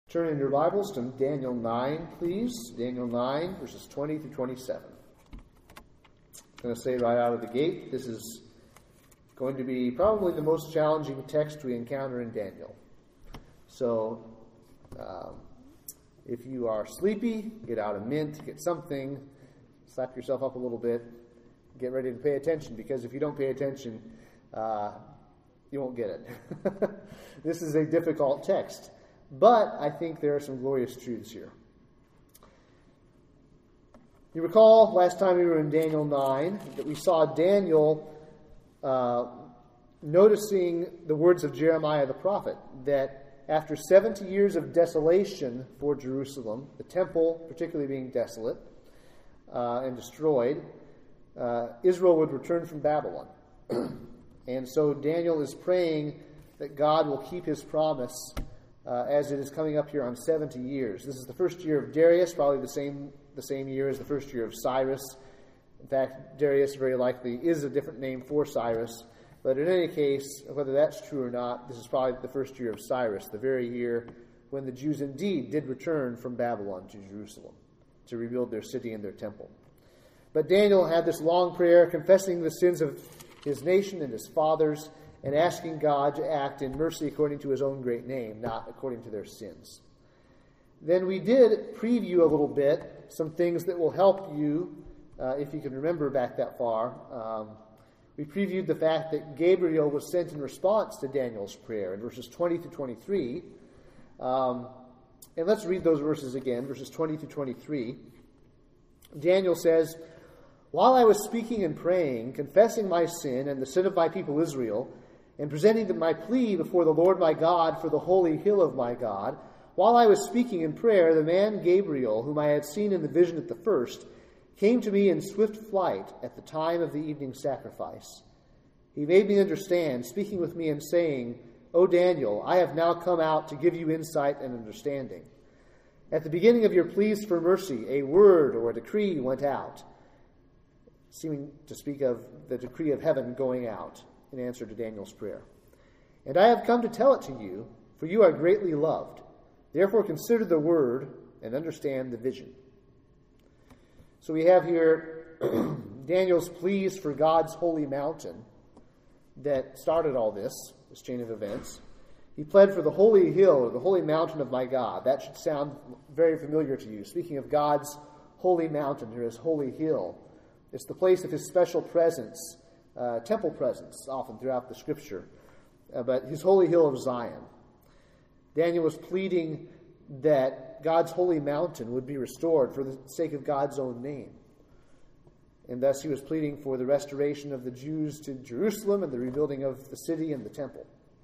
Turn in your Bibles to Daniel 9, please. Daniel 9, verses 20 through 27. I'm going to say right out of the gate, this is going to be probably the most challenging text we encounter in Daniel. So, if you are sleepy, get out a mint, get something, slap yourself up a little bit, get ready to pay attention, because if you don't pay attention, you won't get it. This is a difficult text. But I think there are some glorious truths here. You recall last time we were in Daniel 9 that we saw Daniel noticing the words of Jeremiah the prophet, that after 70 years of desolation for Jerusalem, the temple particularly being desolate and destroyed, Israel would return from Babylon. And so Daniel is praying that God will keep his promise as it is coming up here on 70 years. This is the first year of Darius, probably the same year as the first year of Cyrus. In fact, Darius very likely is a different name for Cyrus. But in any case, whether that's true or not, this is probably the first year of Cyrus, the very year when the Jews indeed did return from Babylon to Jerusalem to rebuild their city and their temple. But Daniel had this long prayer confessing the sins of his nation and his fathers, and asking God to act in mercy according to his own great name, not according to their sins. Then we did preview a little bit some things that will help you, if you can remember back that far. We previewed the fact that Gabriel was sent in response to Daniel's prayer in verses 20 to 23. And let's read those verses again, verses 20 to 23. Daniel says, "While I was speaking and praying, confessing my sin and the sin of my people Israel, and presenting my plea before the Lord my God for the holy hill of my God, while I was speaking in prayer, the man Gabriel, whom I had seen in the vision at the first, came to me in swift flight at the time of the evening sacrifice. He made me understand, speaking with me and saying, 'O Daniel, I have now come out to give you insight and understanding. At the beginning of your pleas for mercy, a word or a decree went out,'" seeming to speak of the decree of heaven going out in answer to Daniel's prayer. "And I have come to tell it to you, for you are greatly loved. Therefore consider the word and understand the vision." So we have here Daniel's pleas for God's holy mountain that started all this chain of events. He pled for the holy hill, or the holy mountain of my God. That should sound very familiar to you. Speaking of God's holy mountain, or his holy hill, it's the place of his special presence, temple presence, often throughout the Scripture, but his holy hill of Zion. Daniel was pleading that God's holy mountain would be restored for the sake of God's own name. And thus he was pleading for the restoration of the Jews to Jerusalem and the rebuilding of the city and the temple.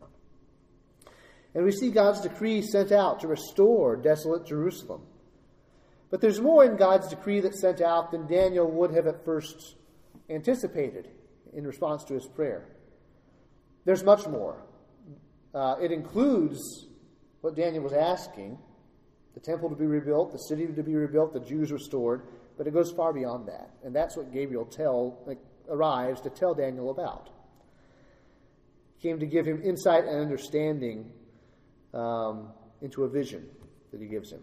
And we see God's decree sent out to restore desolate Jerusalem. But there's more in God's decree that's sent out than Daniel would have at first anticipated in response to his prayer. There's much more. It includes what Daniel was asking: the temple to be rebuilt, the city to be rebuilt, the Jews restored, but it goes far beyond that. And that's what Gabriel arrives to tell Daniel about. He came to give him insight and understanding into a vision that he gives him.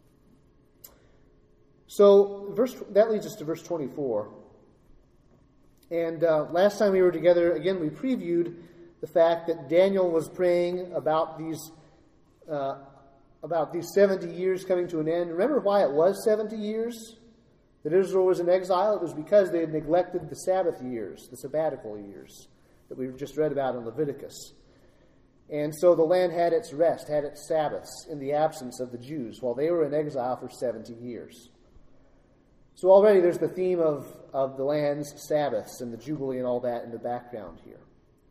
So that leads us to verse 24. And last time we were together, again, we previewed the fact that Daniel was praying about these 70 years coming to an end. Remember why it was 70 years that Israel was in exile? It was because they had neglected the Sabbath years, the sabbatical years that we just read about in Leviticus. And so the land had its rest, had its Sabbaths in the absence of the Jews while they were in exile for 70 years. So already there's the theme of the land's Sabbaths and the Jubilee and all that in the background here.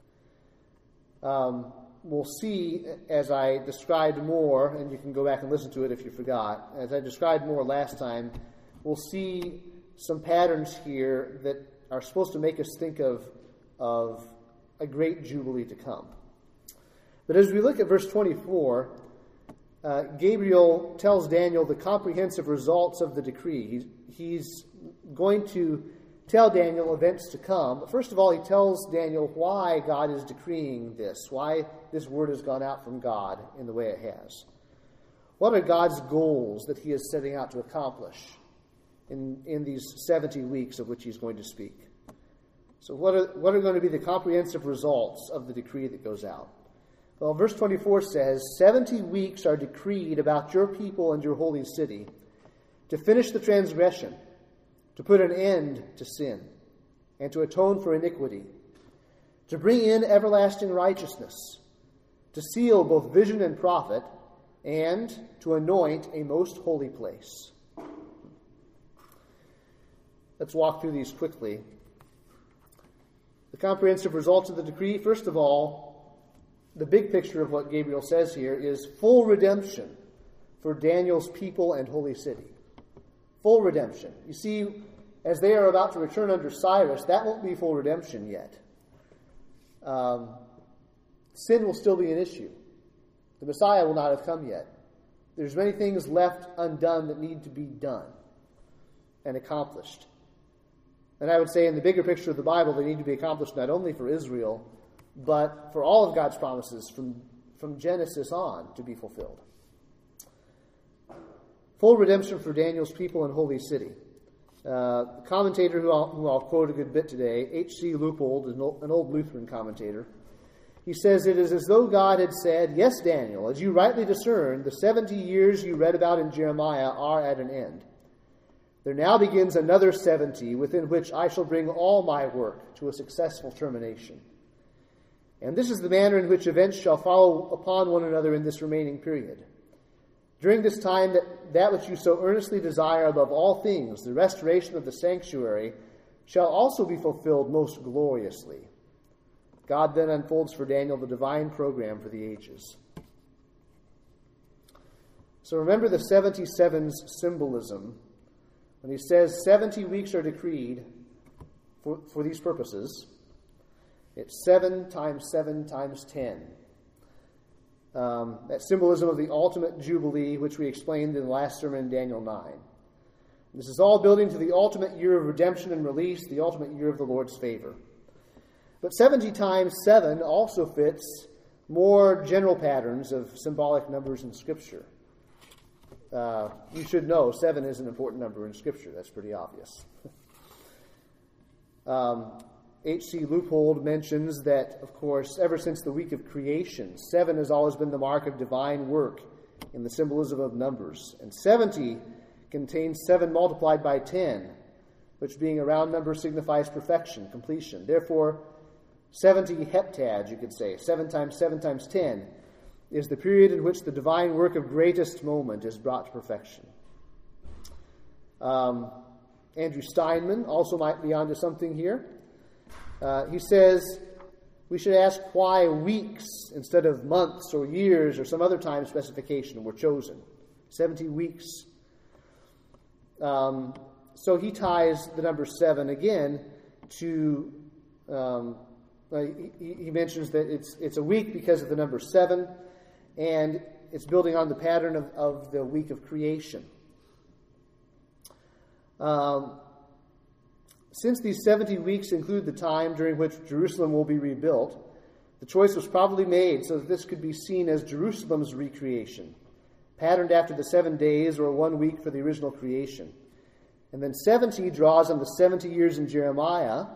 We'll see, as I described more, and you can go back and listen to it if you forgot, as I described more last time, we'll see some patterns here that are supposed to make us think of a great Jubilee to come. But as we look at verse 24, Gabriel tells Daniel the comprehensive results of the decree. He's going to tell Daniel events to come. But first of all, he tells Daniel why God is decreeing this, why this word has gone out from God in the way it has. What are God's goals that he is setting out to accomplish in these 70 weeks of which he's going to speak? So what are going to be the comprehensive results of the decree that goes out? Well, verse 24 says, 70 weeks are decreed about your people and your holy city to finish the transgression, to put an end to sin, and to atone for iniquity, to bring in everlasting righteousness, to seal both vision and prophet, and to anoint a most holy place. Let's walk through these quickly. The comprehensive results of the decree, first of all, the big picture of what Gabriel says here is full redemption for Daniel's people and holy city. Full redemption. You see, as they are about to return under Cyrus, that won't be full redemption yet. Sin will still be an issue. The Messiah will not have come yet. There's many things left undone that need to be done and accomplished. And I would say in the bigger picture of the Bible, they need to be accomplished not only for Israel, but for all of God's promises from Genesis on to be fulfilled. Full redemption for Daniel's people and holy city. A commentator who I'll quote a good bit today, H.C. Leupold, an old Lutheran commentator, he says, "It is as though God had said, 'Yes, Daniel, as you rightly discern, the 70 years you read about in Jeremiah are at an end. There now begins another 70, within which I shall bring all my work to a successful termination. And this is the manner in which events shall follow upon one another in this remaining period. During this time, that which you so earnestly desire above all things, the restoration of the sanctuary, shall also be fulfilled most gloriously.' God then unfolds for Daniel the divine program for the ages." So remember the 77's symbolism. When he says 70 weeks are decreed for these purposes, it's 7 times 7 times 10. That symbolism of the ultimate jubilee, which we explained in the last sermon in Daniel 9. This is all building to the ultimate year of redemption and release, the ultimate year of the Lord's favor. But 70 times 7 also fits more general patterns of symbolic numbers in Scripture. You should know 7 is an important number in Scripture. That's pretty obvious. H.C. Leupold mentions that, of course, ever since the week of creation, 7 has always been the mark of divine work in the symbolism of numbers. And 70 contains 7 multiplied by 10, which being a round number signifies perfection, completion. Therefore, 70 heptad, you could say, 7 times 7 times 10, is the period in which the divine work of greatest moment is brought to perfection. Andrew Steinman also might be onto something here. He says we should ask why weeks instead of months or years or some other time specification were chosen. 70 weeks. So he ties the number 7 again to... he mentions that it's a week because of the number 7, and it's building on the pattern of the week of creation. Since these 70 weeks include the time during which Jerusalem will be rebuilt, the choice was probably made so that this could be seen as Jerusalem's recreation, patterned after the 7 days or 1 week for the original creation. And then 70 draws on the 70 years in Jeremiah,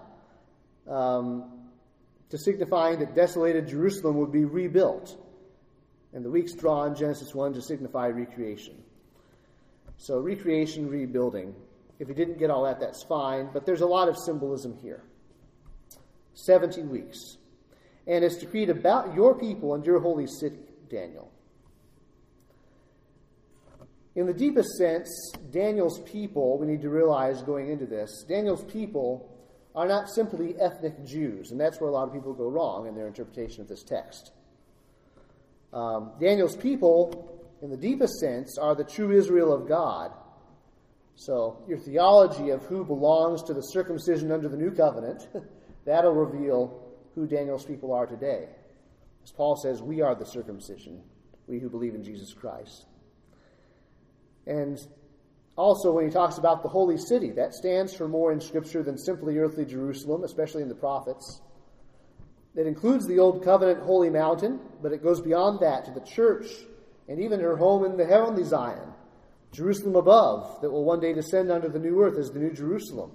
to signifying that desolated Jerusalem would be rebuilt. And the weeks draw on Genesis 1 to signify recreation. So recreation, rebuilding. If you didn't get all that, that's fine, but there's a lot of symbolism here. 70 weeks. And it's decreed about your people and your holy city, Daniel. In the deepest sense, Daniel's people, we need to realize going into this, Daniel's people are not simply ethnic Jews, and that's where a lot of people go wrong in their interpretation of this text. Daniel's people, in the deepest sense, are the true Israel of God. So your theology of who belongs to the circumcision under the new covenant, that'll reveal who Daniel's people are today. As Paul says, we are the circumcision, we who believe in Jesus Christ. And also, when he talks about the holy city, that stands for more in Scripture than simply earthly Jerusalem, especially in the prophets. It includes the Old Covenant holy mountain, but it goes beyond that to the church and even her home in the heavenly Zion, Jerusalem above, that will one day descend unto the new earth as the new Jerusalem.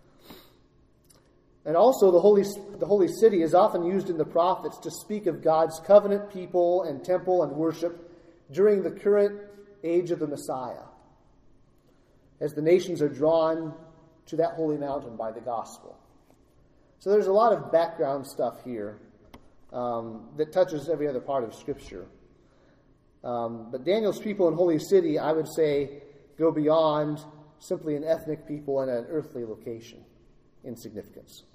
And also the holy city is often used in the prophets to speak of God's covenant people and temple and worship during the current age of the Messiah, as the nations are drawn to that holy mountain by the gospel. So there's a lot of background stuff here that touches every other part of Scripture. But Daniel's people in Holy City, I would say, go beyond simply an ethnic people and an earthly location in significance.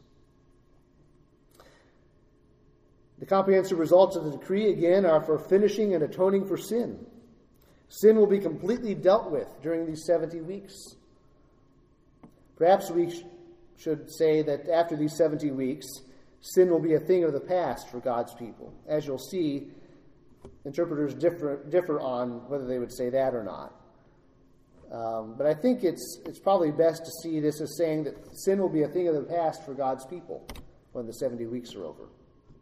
The comprehensive results of the decree, again, are for finishing and atoning for sin. Sin will be completely dealt with during these 70 weeks. Perhaps we should say that after these 70 weeks, sin will be a thing of the past for God's people. As you'll see, interpreters differ on whether they would say that or not. But I think it's probably best to see this as saying that sin will be a thing of the past for God's people when the 70 weeks are over.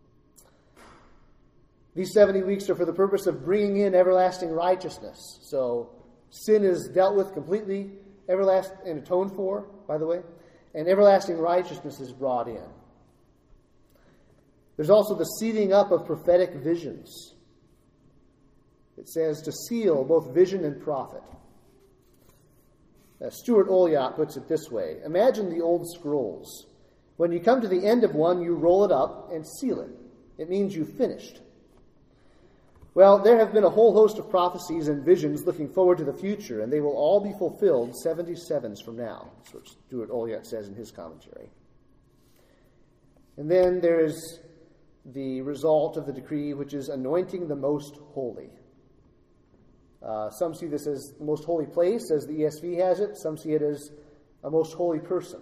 These 70 weeks are for the purpose of bringing in everlasting righteousness. So sin is dealt with completely, everlasting and atoned for, by the way, and everlasting righteousness is brought in. There's also the sealing up of prophetic visions. It says to seal both vision and prophet. Stuart Olyott puts it this way: imagine the old scrolls. When you come to the end of one, you roll it up and seal it. It means you've finished. Well, there have been a whole host of prophecies and visions looking forward to the future, and they will all be fulfilled 77s from now. That's what Stuart Olyott says in his commentary. And then there is the result of the decree, which is anointing the most holy. Some see this as the most holy place, as the ESV has it. Some see it as a most holy person.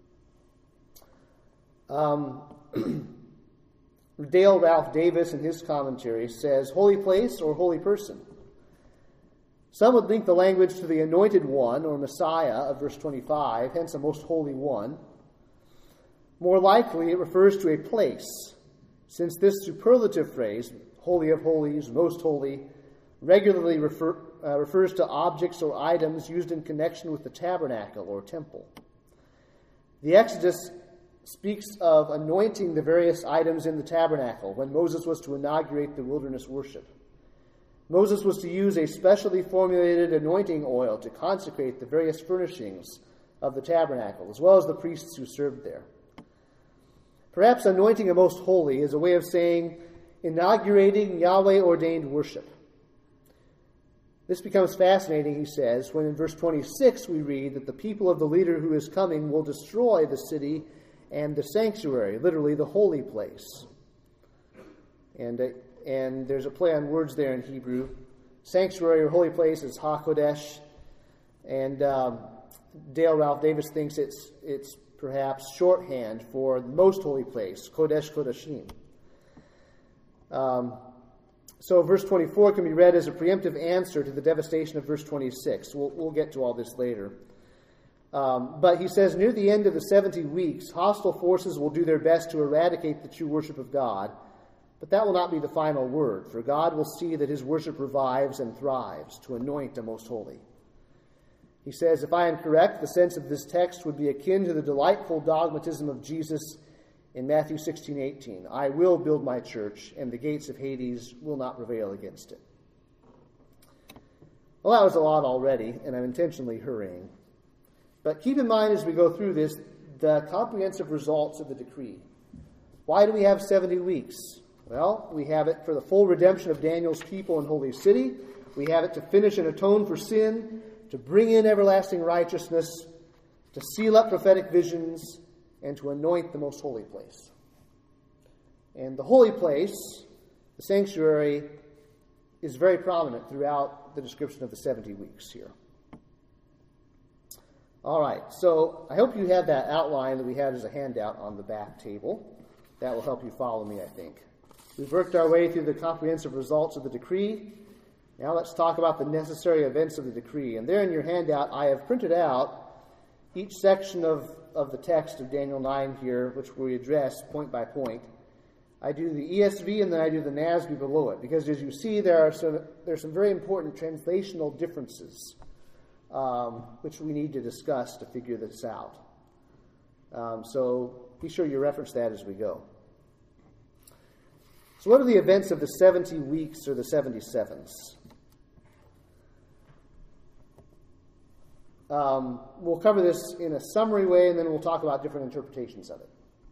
Dale Ralph Davis, in his commentary, says, holy place or holy person. Some would link the language to the anointed one, or Messiah, of verse 25, hence a most holy one. More likely, it refers to a place, since this superlative phrase, holy of holies, most holy, regularly refers to objects or items used in connection with the tabernacle or temple. The Exodus speaks of anointing the various items in the tabernacle when Moses was to inaugurate the wilderness worship. Moses was to use a specially formulated anointing oil to consecrate the various furnishings of the tabernacle, as well as the priests who served there. Perhaps anointing a most holy is a way of saying inaugurating Yahweh-ordained worship. This becomes fascinating, he says, when in verse 26 we read that the people of the leader who is coming will destroy the city and the sanctuary, literally the holy place. And there's a play on words there in Hebrew. Sanctuary or holy place is HaKodesh. And Dale Ralph Davis thinks it's perhaps shorthand for the most holy place, Kodesh Kodashim. So verse 24 can be read as a preemptive answer to the devastation of verse 26. We'll get to all this later. But he says, near the end of the 70 weeks, hostile forces will do their best to eradicate the true worship of God. But that will not be the final word, for God will see that his worship revives and thrives to anoint a most holy. He says, if I am correct, the sense of this text would be akin to the delightful dogmatism of Jesus in Matthew 16:18. I will build my church, and the gates of Hades will not prevail against it. Well, that was a lot already, and I'm intentionally hurrying. But keep in mind as we go through this, the comprehensive results of the decree. Why do we have 70 weeks? Well, we have it for the full redemption of Daniel's people in Holy City. We have it to finish and atone for sin, to bring in everlasting righteousness, to seal up prophetic visions, and to anoint the most holy place. And the holy place, the sanctuary, is very prominent throughout the description of the 70 weeks here. All right, so I hope you have that outline that we had as a handout on the back table. That will help you follow me, I think. We've worked our way through the comprehensive results of the decree. Now let's talk about the necessary events of the decree. And there in your handout, I have printed out each section of the text of Daniel 9 here, which we address point by point. I do the ESV and then I do the NASB below it, because as you see, there's some very important translational differences, which we need to discuss to figure this out. So be sure you reference that as we go. So what are the events of the 70 weeks or the 77s? We'll cover this in a summary way, and then we'll talk about different interpretations of it.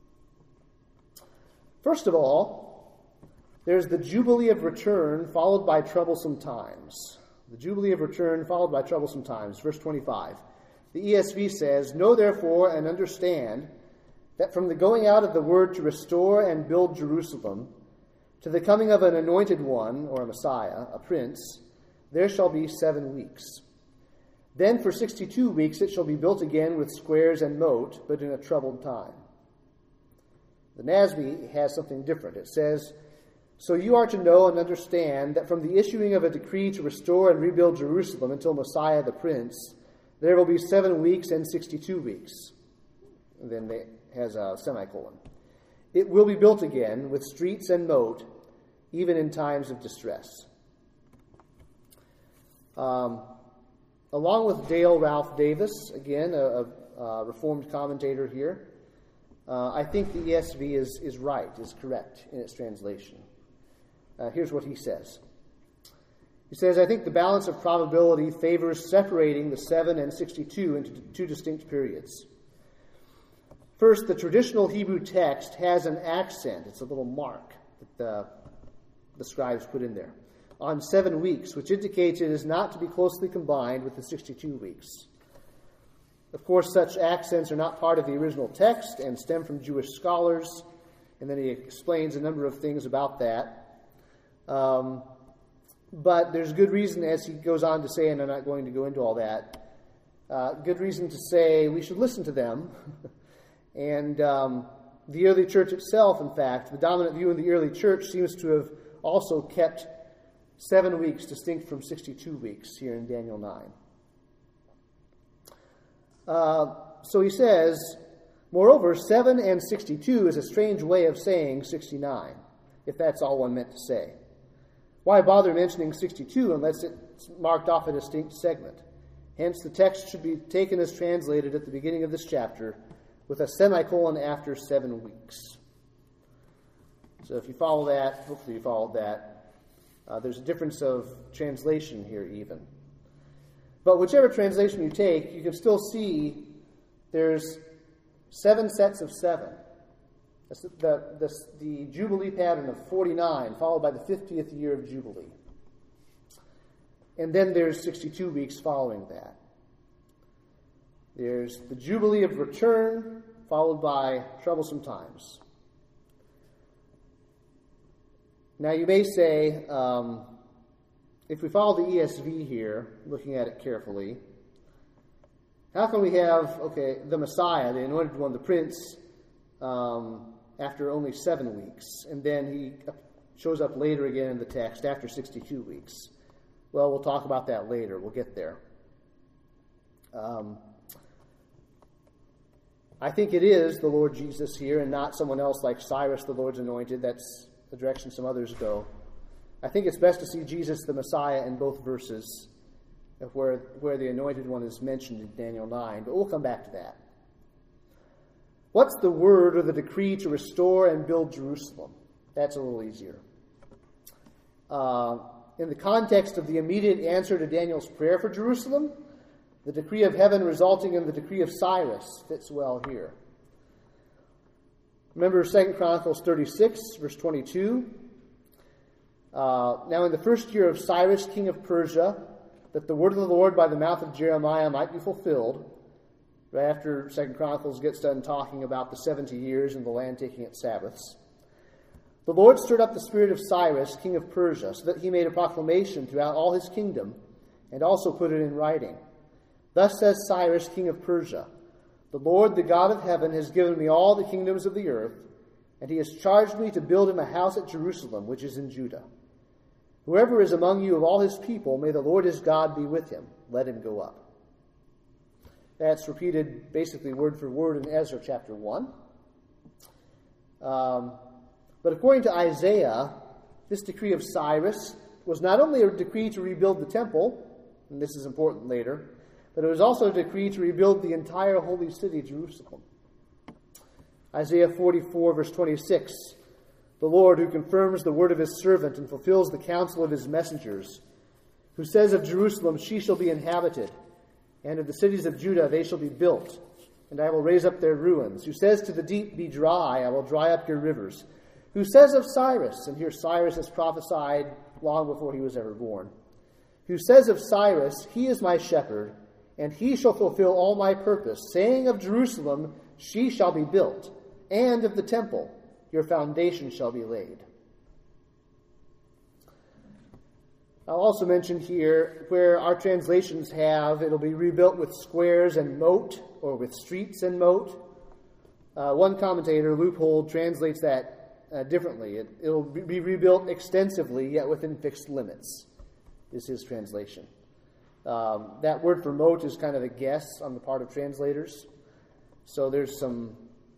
First of all, there's the Jubilee of Return followed by troublesome times. The Jubilee of Return followed by troublesome times. Verse 25. The ESV says, "Know therefore and understand that from the going out of the word to restore and build Jerusalem to the coming of an anointed one, or a Messiah, a prince, there shall be 7 weeks. Then for 62 weeks it shall be built again with squares and moat, but in a troubled time." The NASB has something different. It says, "So you are to know and understand that from the issuing of a decree to restore and rebuild Jerusalem until Messiah the Prince, there will be 7 weeks and 62 weeks. And then it has a semicolon. "It will be built again with streets and moat, even in times of distress." Along with Dale Ralph Davis, again, a Reformed commentator here, I think the ESV is right, is correct in its translation. Here's what he says. He says, "I think the balance of probability favors separating the 7 and 62 into 2 distinct periods. First, the traditional Hebrew text has an accent. It's a little mark that the scribes put in there on 7 weeks, which indicates it is not to be closely combined with the 62 weeks. Of course, such accents are not part of the original text and stem from Jewish scholars, and then he explains a number of things about that. But there's good reason, as he goes on to say, and I'm not going to go into all that, good reason to say we should listen to them. And the early church itself, in fact, the dominant view in the early church seems to have also kept 7 weeks distinct from 62 weeks here in Daniel 9. So he says, moreover, 7 and 62 is a strange way of saying 69, if that's all one meant to say. Why bother mentioning 62 unless it's marked off a distinct segment? Hence, the text should be taken as translated at the beginning of this chapter with a semicolon after 7 weeks. So if you follow that, hopefully you followed that. There's a difference of translation here even. But whichever translation you take, you can still see there's 7 sets of 7. That's the Jubilee pattern of 49, followed by the 50th year of Jubilee. And then there's 62 weeks following that. There's the Jubilee of Return, followed by troublesome times. Now you may say, if we follow the ESV here, looking at it carefully, how can we have, the Messiah, the anointed one, the Prince, after only 7 weeks, and then he shows up later again in the text after 62 weeks? Well, we'll talk about that later. We'll get there. I think it is the Lord Jesus here and not someone else like Cyrus, the Lord's anointed. That's the direction some others go. I think it's best to see Jesus the Messiah in both verses of where the anointed one is mentioned in Daniel 9, but we'll come back to that. What's the word or the decree to restore and build Jerusalem? That's a little easier. In the context of the immediate answer to Daniel's prayer for Jerusalem, the decree of heaven resulting in the decree of Cyrus fits well here. Remember 2 Chronicles 36, verse 22. Now in the first year of Cyrus, king of Persia, that the word of the Lord by the mouth of Jeremiah might be fulfilled, right after 2 Chronicles gets done talking about the 70 years and the land taking its Sabbaths, the Lord stirred up the spirit of Cyrus, king of Persia, so that he made a proclamation throughout all his kingdom, and also put it in writing. Thus says Cyrus, king of Persia, the Lord, the God of heaven, has given me all the kingdoms of the earth, and he has charged me to build him a house at Jerusalem, which is in Judah. Whoever is among you of all his people, may the Lord his God be with him. Let him go up. That's repeated basically word for word in Ezra chapter 1. But according to Isaiah, this decree of Cyrus was not only a decree to rebuild the temple, and this is important later, but it was also a decree to rebuild the entire holy city, Jerusalem. Isaiah 44, verse 26, the Lord who confirms the word of his servant and fulfills the counsel of his messengers, who says of Jerusalem, she shall be inhabited, and of the cities of Judah they shall be built, and I will raise up their ruins. Who says to the deep, be dry, I will dry up your rivers. Who says of Cyrus, and here Cyrus has prophesied long before he was ever born. Who says of Cyrus, he is my shepherd, and he shall fulfill all my purpose, saying of Jerusalem, she shall be built, and of the temple, your foundation shall be laid. I'll also mention here where our translations have, it'll be rebuilt with squares and moat, or with streets and moat. One commentator, Loophole, translates that differently. It'll be rebuilt extensively, yet within fixed limits, is his translation. That word for moat is kind of a guess on the part of translators. So there's some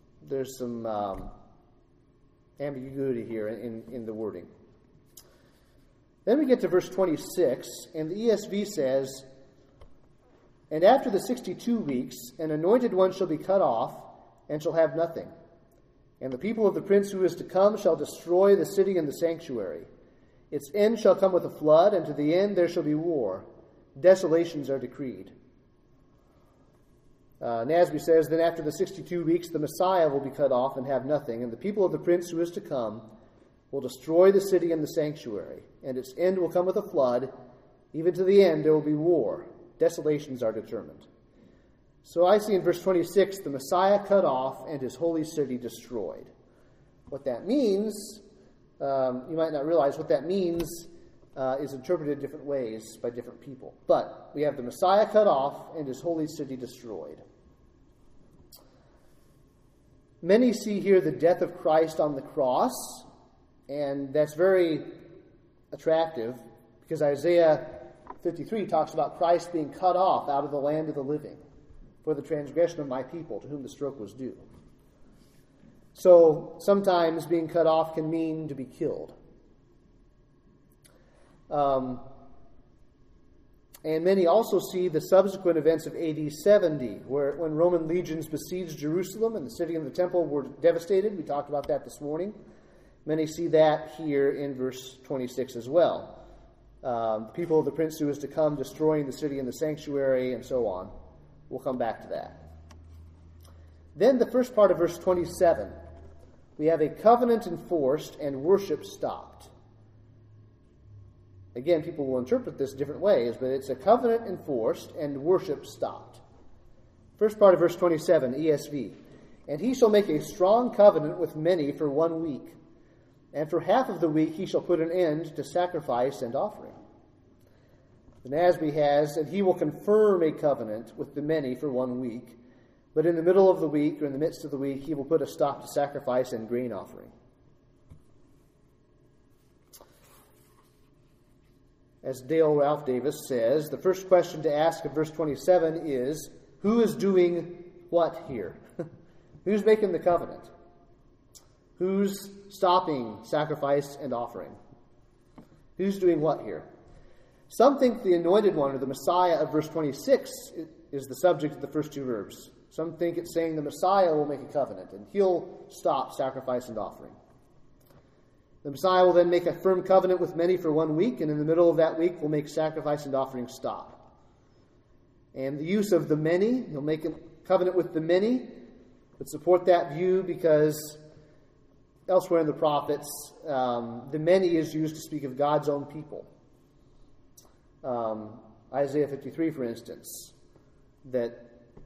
ambiguity here in the wording. Then we get to verse 26, and the ESV says, and after the 62 weeks, an anointed one shall be cut off, and shall have nothing. And the people of the prince who is to come shall destroy the city and the sanctuary. Its end shall come with a flood, and to the end there shall be war. Desolations are decreed. Nasby says, then after the 62 weeks, the Messiah will be cut off and have nothing, and the people of the prince who is to come will destroy the city and the sanctuary, and its end will come with a flood. Even to the end there will be war. Desolations are determined. So I see in verse 26, the Messiah cut off and his holy city destroyed. What that means, you might not realize, what that means is interpreted different ways by different people. But we have the Messiah cut off and his holy city destroyed. Many see here the death of Christ on the cross, and that's very attractive because Isaiah 53 talks about Christ being cut off out of the land of the living for the transgression of my people, to whom the stroke was due. So sometimes being cut off can mean to be killed. And many also see the subsequent events of AD 70, when Roman legions besieged Jerusalem and the city and the temple were devastated. We talked about that this morning. Many see that here in verse 26 as well. The people of the prince who is to come destroying the city and the sanctuary and so on. We'll come back to that. Then the first part of verse 27. We have a covenant enforced and worship stopped. Again, people will interpret this different ways, but it's a covenant enforced and worship stopped. First part of verse 27, ESV. And he shall make a strong covenant with many for 1 week. And for half of the week he shall put an end to sacrifice and offering. The NASB has, and he will confirm a covenant with the many for 1 week. But in the middle of the week, or in the midst of the week, he will put a stop to sacrifice and grain offering. As Dale Ralph Davis says, the first question to ask in verse 27 is, who is doing what here? Who's making the covenant? Who's stopping sacrifice and offering? Who's doing what here? Some think the anointed one, or the Messiah of verse 26, is the subject of the first two verbs. Some think it's saying the Messiah will make a covenant, and he'll stop sacrifice and offering. The Messiah will then make a firm covenant with many for 1 week, and in the middle of that week will make sacrifice and offering stop. And the use of the many, he'll make a covenant with the many, but support that view because elsewhere in the prophets, the many is used to speak of God's own people. Isaiah 53, for instance, that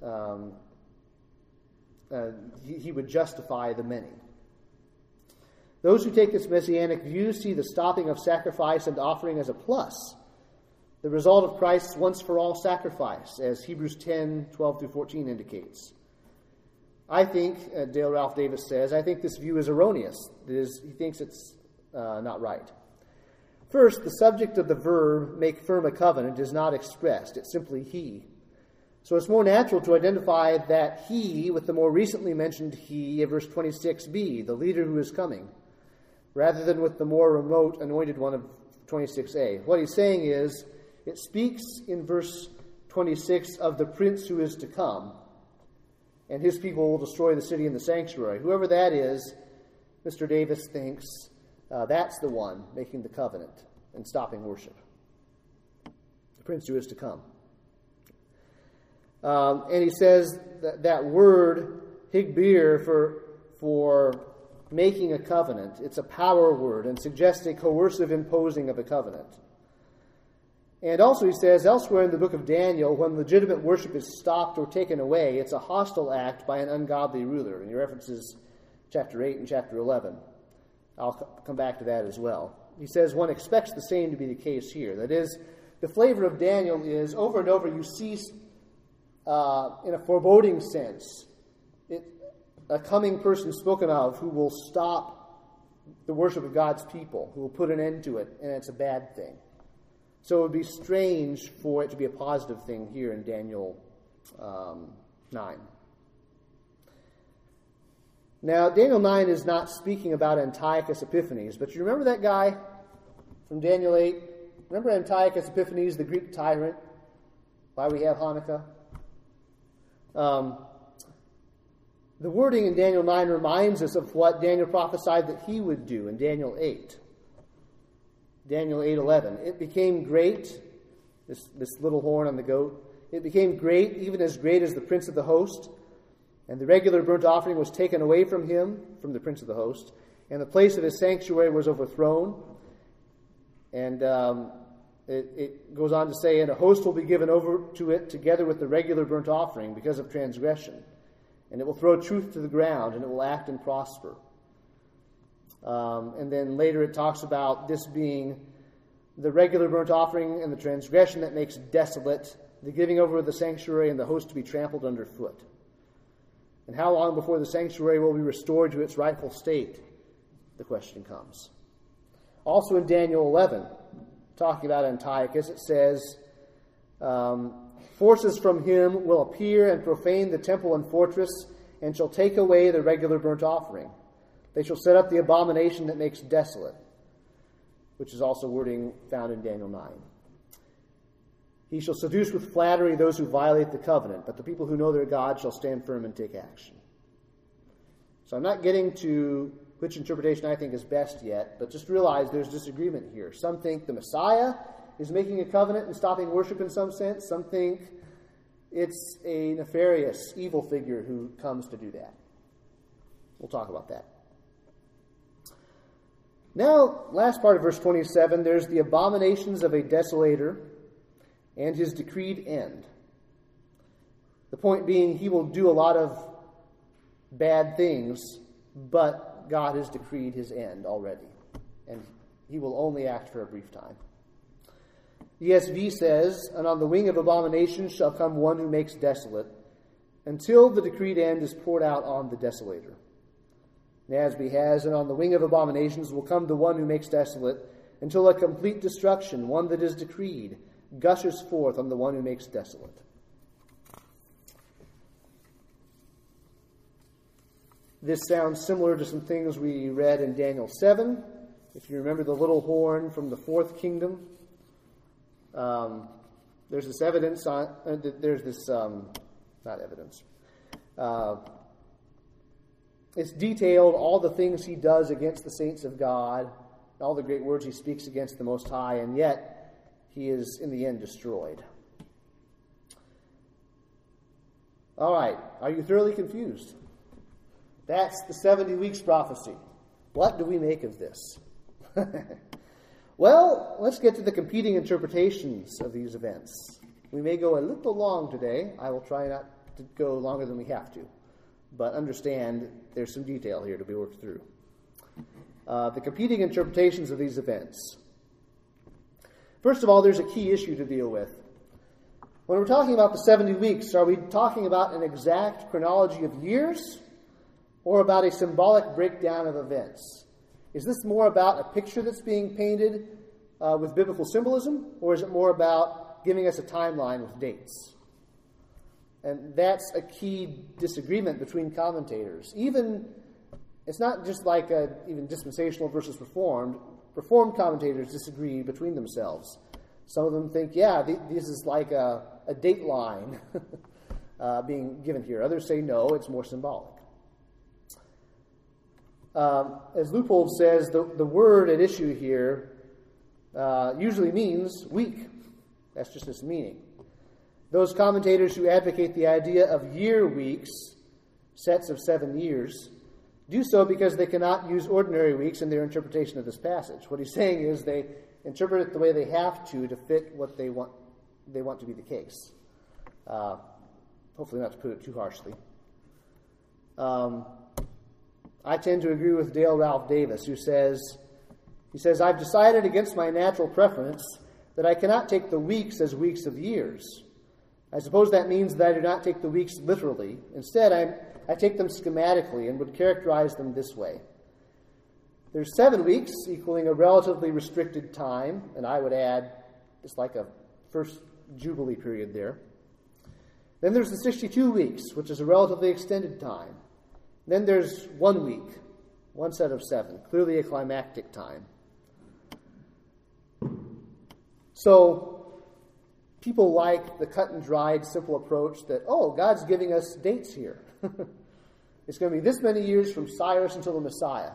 he would justify the many. Those who take this messianic view see the stopping of sacrifice and offering as a plus, the result of Christ's once-for-all sacrifice, as Hebrews 10, 12 through 14 indicates. I think, Dale Ralph Davis says, I think this view is erroneous. That is, he thinks it's not right. First, the subject of the verb, make firm a covenant, is not expressed. It's simply he. So it's more natural to identify that he with the more recently mentioned he of verse 26b, the leader who is coming. rather than with the more remote anointed one of 26a. What he's saying is, it speaks in verse 26 of the prince who is to come, and his people will destroy the city and the sanctuary. Whoever that is, Mr. Davis thinks that's the one making the covenant and stopping worship. The prince who is to come. And he says that word, higbir, for making a covenant, it's a power word and suggests a coercive imposing of a covenant. And also he says elsewhere in the book of Daniel, when legitimate worship is stopped or taken away, it's a hostile act by an ungodly ruler. And he references chapter 8 and chapter 11. I'll come back to that as well. He says one expects the same to be the case here. That is, the flavor of Daniel is over and over you see in a foreboding sense a coming person spoken of who will stop the worship of God's people, who will put an end to it, and it's a bad thing. So it would be strange for it to be a positive thing here in Daniel 9. Now, Daniel 9 is not speaking about Antiochus Epiphanes, but you remember that guy from Daniel 8? Remember Antiochus Epiphanes, the Greek tyrant? Why we have Hanukkah? The wording in Daniel 9 reminds us of what Daniel prophesied that he would do in Daniel 8. Daniel 8:11. It became great, this little horn on the goat, it became great, even as great as the prince of the host, and the regular burnt offering was taken away from him, from the prince of the host, and the place of his sanctuary was overthrown. And it goes on to say, and a host will be given over to it together with the regular burnt offering because of transgression. And it will throw truth to the ground, and it will act and prosper. And then later it talks about this being the regular burnt offering and the transgression that makes desolate, the giving over of the sanctuary and the host to be trampled underfoot. And how long before the sanctuary will be restored to its rightful state? The question comes. Also in Daniel 11, talking about Antiochus, it says, forces from him will appear and profane the temple and fortress, and shall take away the regular burnt offering. They shall set up the abomination that makes desolate, which is also wording found in Daniel 9. He shall seduce with flattery those who violate the covenant, but the people who know their God shall stand firm and take action. So I'm not getting to which interpretation I think is best yet, but just realize there's disagreement here. Some think the Messiah is making a covenant and stopping worship in some sense. Some think it's a nefarious, evil figure who comes to do that. We'll talk about that. Now, last part of verse 27, there's the abominations of a desolator and his decreed end. The point being, he will do a lot of bad things, but God has decreed his end already, and he will only act for a brief time. ESV says, and on the wing of abomination shall come one who makes desolate, until the decreed end is poured out on the desolator. NASB has, and on the wing of abominations will come the one who makes desolate, until a complete destruction, one that is decreed, gushes forth on the one who makes desolate. This sounds similar to some things we read in Daniel 7. If you remember the little horn from the fourth kingdom, there's this evidence on, not evidence. It's detailed all the things he does against the saints of God, all the great words he speaks against the Most High, and yet he is in the end destroyed. All right, are you thoroughly confused? That's the 70 weeks prophecy. What do we make of this? Well, let's get to the competing interpretations of these events. We may go a little long today. I will try not to go longer than we have to. But understand there's some detail here to be worked through. The competing interpretations of these events. First of all, there's a key issue to deal with. When we're talking about the 70 weeks, are we talking about an exact chronology of years or about a symbolic breakdown of events? Is this more about a picture that's being painted with biblical symbolism, or is it more about giving us a timeline with dates? And that's a key disagreement between commentators. Even it's not just like even dispensational versus reformed. Reformed commentators disagree between themselves. Some of them think, this is like a date line being given here. Others say, no, it's more symbolic. As Leupold says, the word at issue here usually means week. That's just its meaning. Those commentators who advocate the idea of year weeks, sets of 7 years, do so because they cannot use ordinary weeks in their interpretation of this passage. What he's saying is they interpret it the way they have to fit what they want to be the case. Hopefully not to put it too harshly. I tend to agree with Dale Ralph Davis, who says, I've decided against my natural preference that I cannot take the weeks as weeks of years. I suppose that means that I do not take the weeks literally. Instead, I take them schematically and would characterize them this way. There's 7 weeks, equaling a relatively restricted time, and I would add, it's like a first Jubilee period there. Then there's the 62 weeks, which is a relatively extended time. Then there's 1 week, one set of 7, clearly a climactic time. So people like the cut and dried, simple approach that, God's giving us dates here. It's going to be this many years from Cyrus until the Messiah.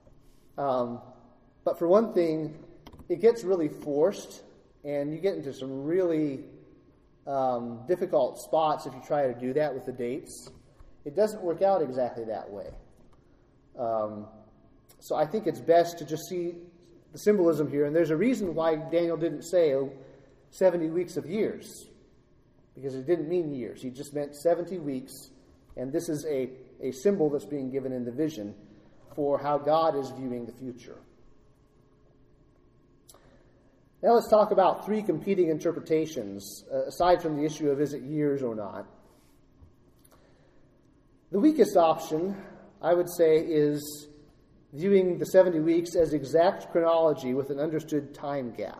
But for one thing, it gets really forced, and you get into some really difficult spots if you try to do that with the dates. It doesn't work out exactly that way. So I think it's best to just see the symbolism here. And there's a reason why Daniel didn't say 70 weeks of years, because it didn't mean years. He just meant 70 weeks, and this is a symbol that's being given in the vision for how God is viewing the future. Now let's talk about 3 competing interpretations, aside from the issue of is it years or not. The weakest option, I would say, is viewing the 70 weeks as exact chronology with an understood time gap.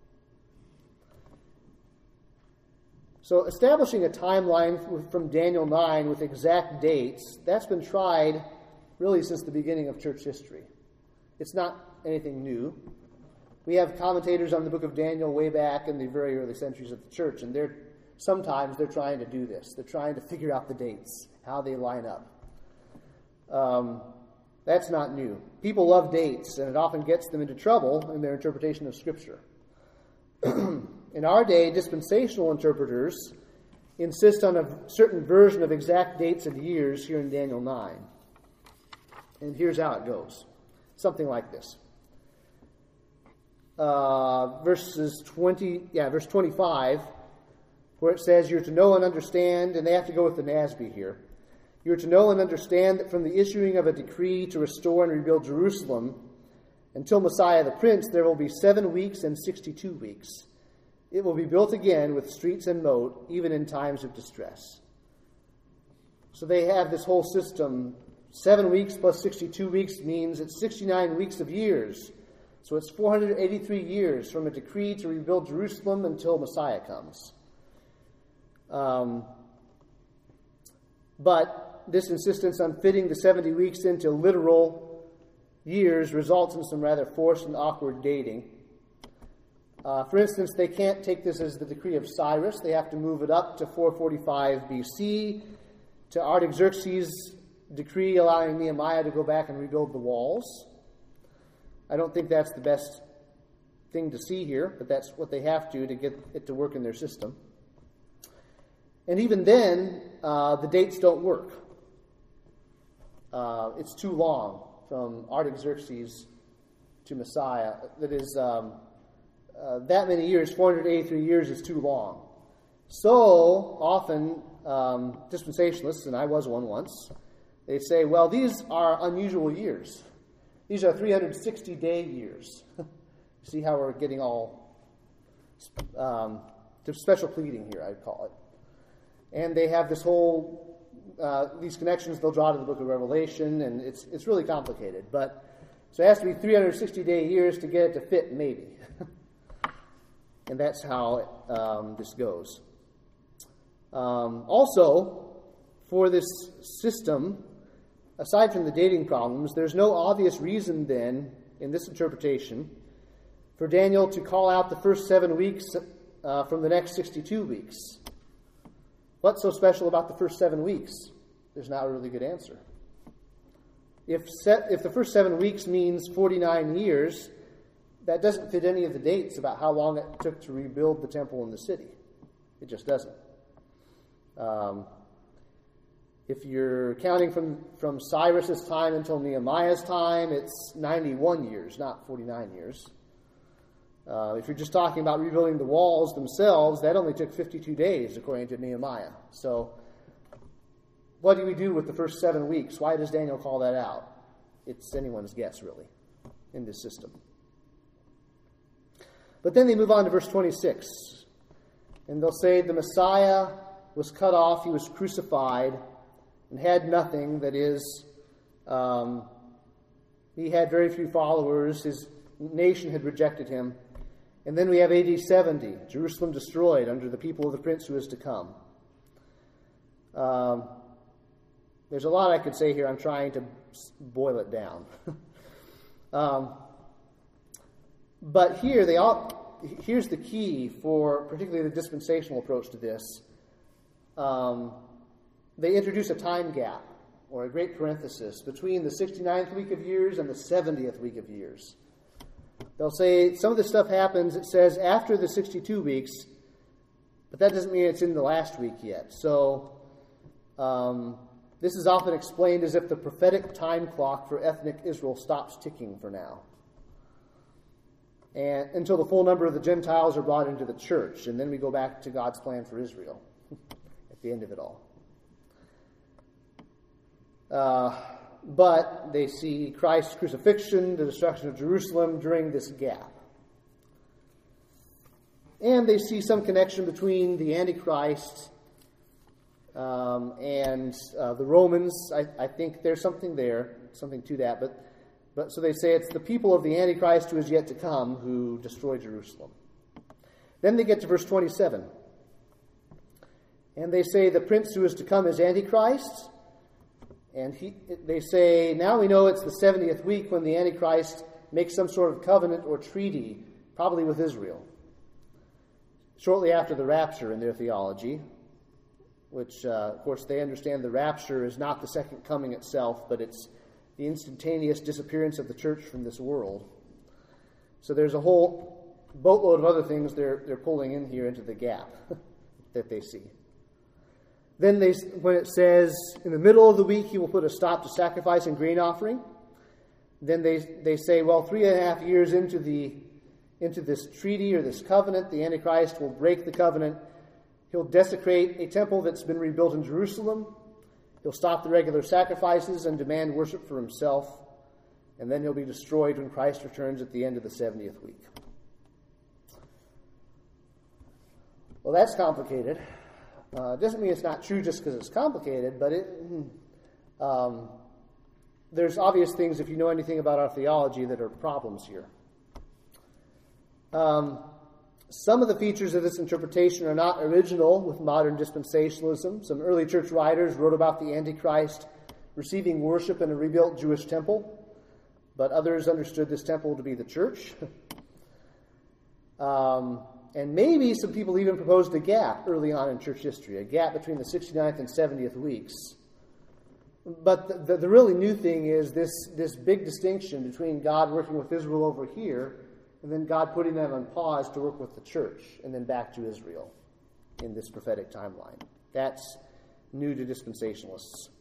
So establishing a timeline from Daniel 9 with exact dates, that's been tried really since the beginning of church history. It's not anything new. We have commentators on the book of Daniel way back in the very early centuries of the church, and sometimes they're trying to do this. They're trying to figure out the dates, how they line up. That's not new. People love dates, and it often gets them into trouble in their interpretation of Scripture. In our day, dispensational interpreters insist on a certain version of exact dates and years here in Daniel 9. And here's how it goes. Something like this. Verse 25, where it says, you're to know and understand, and they have to go with the NASB here. You're to know and understand that from the issuing of a decree to restore and rebuild Jerusalem until Messiah the Prince, there will be 7 weeks and 62 weeks. It will be built again with streets and moat, even in times of distress. So they have this whole system. 7 weeks plus 62 weeks means it's 69 weeks of years. So it's 483 years from a decree to rebuild Jerusalem until Messiah comes. But this insistence on fitting the 70 weeks into literal years results in some rather forced and awkward dating. For instance, they can't take this as the decree of Cyrus. They have to move it up to 445 BC, to Artaxerxes' decree allowing Nehemiah to go back and rebuild the walls. I don't think that's the best thing to see here, but that's what they have to get it to work in their system. And even then, the dates don't work. It's too long from Artaxerxes to Messiah. That is, that many years, 483 years, is too long. So often, dispensationalists, and I was one once, they say, well, these are unusual years. These are 360-day years. See how we're getting all special pleading here, I'd call it. And they have this whole, these connections they'll draw to the book of Revelation, and it's really complicated. But so it has to be 360-day years to get it to fit, maybe. And that's how this goes. Also, for this system, aside from the dating problems, there's no obvious reason then, in this interpretation, for Daniel to call out the first 7 weeks from the next 62 weeks. What's so special about the first 7 weeks? There's not a really good answer. If the first 7 weeks means 49 years, that doesn't fit any of the dates about how long it took to rebuild the temple and the city. It just doesn't. If you're counting from Cyrus's time until Nehemiah's time, it's 91 years, not 49 years. If you're just talking about rebuilding the walls themselves, that only took 52 days, according to Nehemiah. So, what do we do with the first 7 weeks? Why does Daniel call that out? It's anyone's guess, really, in this system. But then they move on to verse 26. And they'll say, the Messiah was cut off, he was crucified, and had nothing. That is, he had very few followers. His nation had rejected him. And then we have AD 70, Jerusalem destroyed under the people of the prince who is to come. There's a lot I could say here. I'm trying to boil it down. But here's the key for particularly the dispensational approach to this. They introduce a time gap, or a great parenthesis, between the 69th week of years and the 70th week of years. They'll say some of this stuff happens, it says, after the 62 weeks, but that doesn't mean it's in the last week yet. So this is often explained as if the prophetic time clock for ethnic Israel stops ticking for now, and until the full number of the Gentiles are brought into the church, and then we go back to God's plan for Israel at the end of it all. But they see Christ's crucifixion, the destruction of Jerusalem during this gap. And they see some connection between the Antichrist and the Romans. I think there's something there, something to that. But so they say it's the people of the Antichrist who is yet to come who destroy Jerusalem. Then they get to verse 27. And they say the prince who is to come is Antichrist. And they say, now we know it's the 70th week when the Antichrist makes some sort of covenant or treaty, probably with Israel, shortly after the rapture in their theology, which, of course, they understand the rapture is not the second coming itself, but it's the instantaneous disappearance of the church from this world. So there's a whole boatload of other things they're pulling in here into the gap that they see. Then when it says, in the middle of the week, he will put a stop to sacrifice and grain offering. Then they say, well, 3.5 years into this treaty or this covenant, the Antichrist will break the covenant. He'll desecrate a temple that's been rebuilt in Jerusalem. He'll stop the regular sacrifices and demand worship for himself. And then he'll be destroyed when Christ returns at the end of the 70th week. Well, that's complicated. Doesn't mean it's not true just because it's complicated, but there's obvious things, if you know anything about our theology, that are problems here. Some of the features of this interpretation are not original with modern dispensationalism. Some early church writers wrote about the Antichrist receiving worship in a rebuilt Jewish temple, but others understood this temple to be the church. And maybe some people even proposed a gap early on in church history, a gap between the 69th and 70th weeks. But the really new thing is this big distinction between God working with Israel over here and then God putting them on pause to work with the church and then back to Israel in this prophetic timeline. That's new to dispensationalists.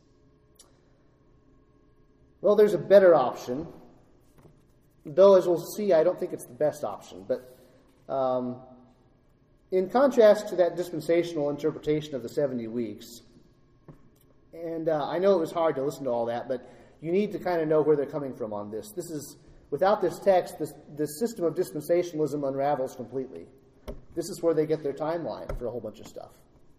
Well, there's a better option, though, as we'll see, I don't think it's the best option. But in contrast to that dispensational interpretation of the 70 weeks, and I know it was hard to listen to all that, but you need to kind of know where they're coming from on this. This is, without this text, this system of dispensationalism unravels completely. This is where they get their timeline for a whole bunch of stuff.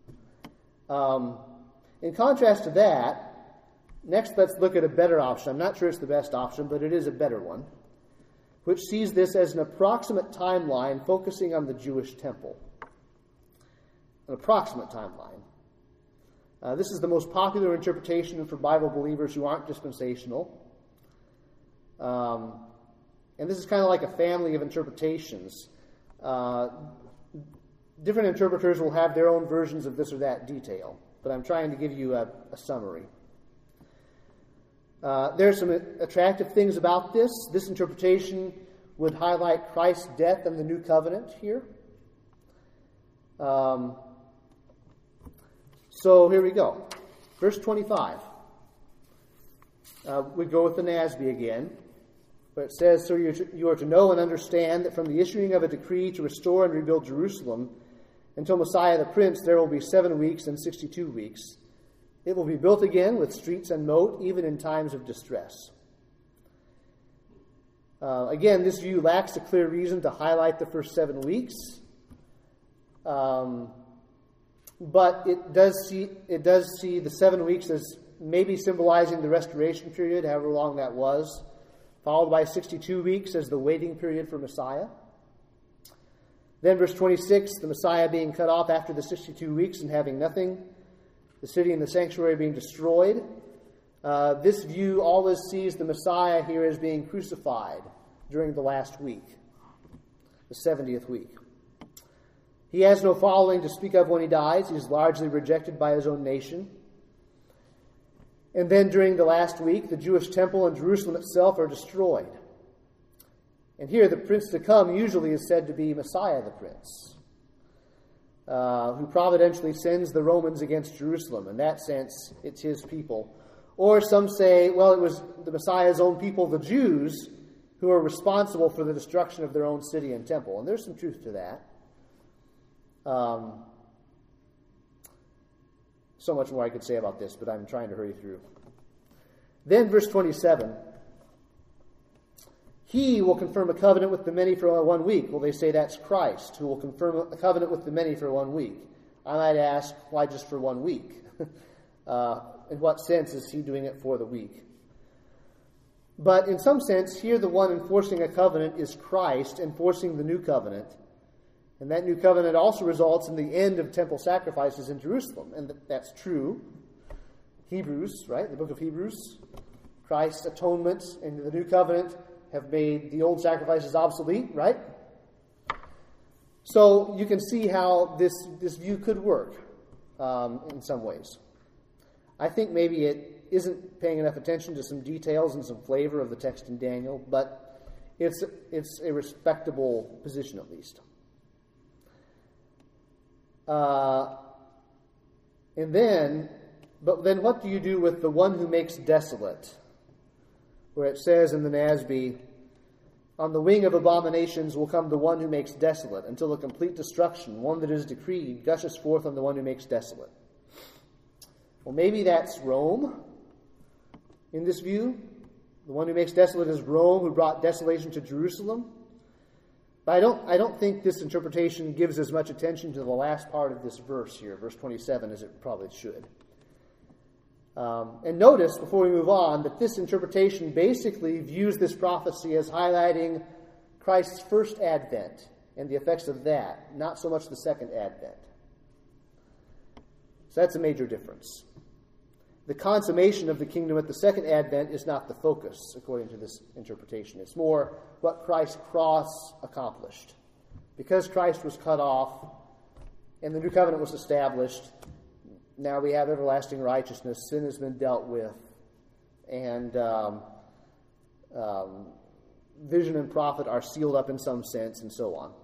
In contrast to that, next let's look at a better option. I'm not sure it's the best option, but it is a better one, which sees this as an approximate timeline focusing on the Jewish temple. An approximate timeline. This is the most popular interpretation for Bible believers who aren't dispensational. And this is kind of like a family of interpretations. Different interpreters will have their own versions of this or that detail, but I'm trying to give you a summary. There are some attractive things about this. This interpretation would highlight Christ's death and the new covenant here. So here we go. Verse 25. We go with the NASB again. Where it says, "So you are to know and understand that from the issuing of a decree to restore and rebuild Jerusalem until Messiah the Prince, there will be 7 weeks and 62 weeks. It will be built again with streets and moat, even in times of distress." Again, this view lacks a clear reason to highlight the first 7 weeks. But it does see the 7 weeks as maybe symbolizing the restoration period, however long that was, followed by 62 weeks as the waiting period for Messiah. Then verse 26, the Messiah being cut off after the 62 weeks and having nothing, the city and the sanctuary being destroyed. This view always sees the Messiah here as being crucified during the last week, the 70th week. He has no following to speak of when he dies. He is largely rejected by his own nation. And then during the last week, the Jewish temple and Jerusalem itself are destroyed. And here the prince to come usually is said to be Messiah the Prince, who providentially sends the Romans against Jerusalem. In that sense, it's his people. Or some say, well, it was the Messiah's own people, the Jews, who are responsible for the destruction of their own city and temple. And there's some truth to that. So much more I could say about this, but I'm trying to hurry through. Then verse 27. He will confirm a covenant with the many for 1 week. Well, they say that's Christ, who will confirm a covenant with the many for 1 week. I might ask, why just for 1 week? In what sense is he doing it for the week? But in some sense, here the one enforcing a covenant is Christ enforcing the new covenant. And that new covenant also results in the end of temple sacrifices in Jerusalem. And that's true. Hebrews, right? The book of Hebrews. Christ's atonement and the new covenant have made the old sacrifices obsolete, right? So you can see how this view could work in some ways. I think maybe it isn't paying enough attention to some details and some flavor of the text in Daniel, but it's a respectable position at least. But then what do you do with the one who makes desolate? Where it says in the NASB, on the wing of abominations will come the one who makes desolate, until the complete destruction, one that is decreed, gushes forth on the one who makes desolate. Well, maybe that's Rome in this view. The one who makes desolate is Rome, who brought desolation to Jerusalem. But I don't think this interpretation gives as much attention to the last part of this verse here, verse 27, as it probably should. And notice, before we move on, that this interpretation basically views this prophecy as highlighting Christ's first advent and the effects of that, not so much the second advent. So that's a major difference. The consummation of the kingdom at the second advent is not the focus, according to this interpretation. It's more what Christ's cross accomplished. Because Christ was cut off and the new covenant was established, now we have everlasting righteousness. Sin has been dealt with. And vision and prophet are sealed up in some sense, and so on.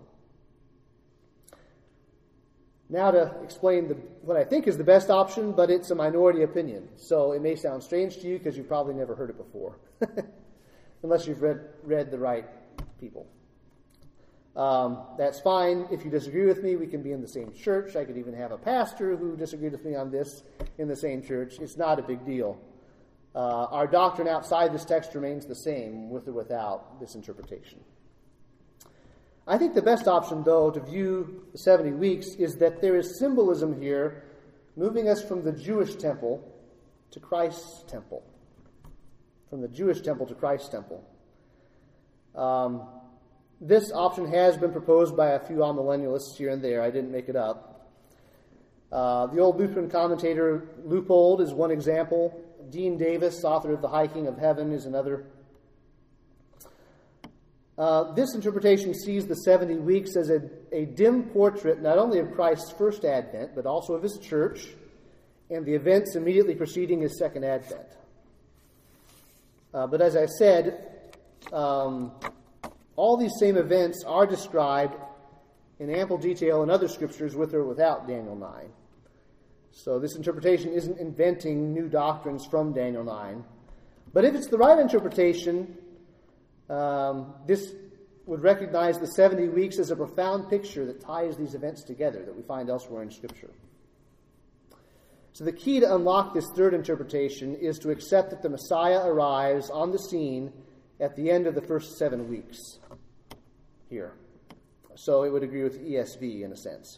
Now to explain what I think is the best option, but it's a minority opinion. So it may sound strange to you because you've probably never heard it before. Unless you've read the right people. That's fine. If you disagree with me, we can be in the same church. I could even have a pastor who disagreed with me on this in the same church. It's not a big deal. Our doctrine outside this text remains the same, with or without this interpretation. I think the best option, though, to view the 70 weeks is that there is symbolism here moving us from the Jewish temple to Christ's temple. From the Jewish temple to Christ's temple. This option has been proposed by a few amillennialists here and there. I didn't make it up. The old Lutheran commentator Leupold is one example. Dean Davis, author of The High King of Heaven, is another. This interpretation sees the 70 weeks as a dim portrait not only of Christ's first advent, but also of his church and the events immediately preceding his second advent. But as I said, all these same events are described in ample detail in other scriptures with or without Daniel 9. So this interpretation isn't inventing new doctrines from Daniel 9. But if it's the right interpretation, this would recognize the 70 weeks as a profound picture that ties these events together that we find elsewhere in Scripture. So the key to unlock this third interpretation is to accept that the Messiah arrives on the scene at the end of the first 7 weeks here. So it would agree with ESV in a sense.